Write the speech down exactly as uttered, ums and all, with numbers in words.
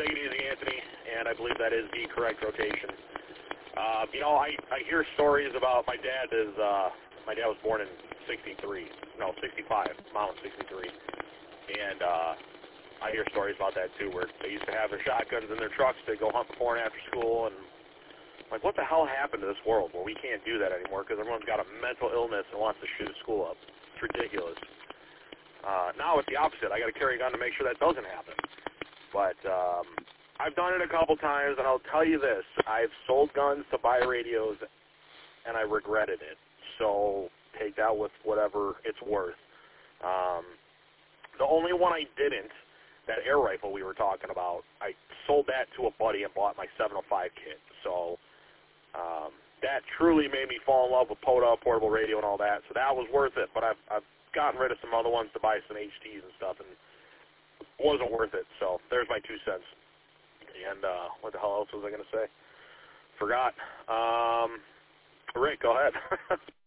Take it easy, Anthony, and I believe that is the correct rotation. Uh, you know, I, I hear stories about my dad is, uh, my dad was born in sixty-three, no, sixty-five, mom was sixty-three, and uh, I hear stories about that too, where they used to have their shotguns in their trucks to go hunt before and after school, and like, what the hell happened to this world where we can't do that anymore because everyone's got a mental illness and wants to shoot school up? It's ridiculous. Uh, now it's the opposite. I got to carry a gun to make sure that doesn't happen. But um, I've done it a couple times, and I'll tell you this. I've sold guns to buy radios, and I regretted it. So take that with whatever it's worth. Um, the only one I didn't, that air rifle we were talking about, I sold that to a buddy and bought my seven oh five kit. So um, that truly made me fall in love with POTA, portable radio, and all that. So that was worth it. But I've, I've gotten rid of some other ones to buy some H Ts and stuff, and wasn't worth it. So there's my two cents. And uh, what the hell else was I going to say? Forgot. Um, Rick, go ahead.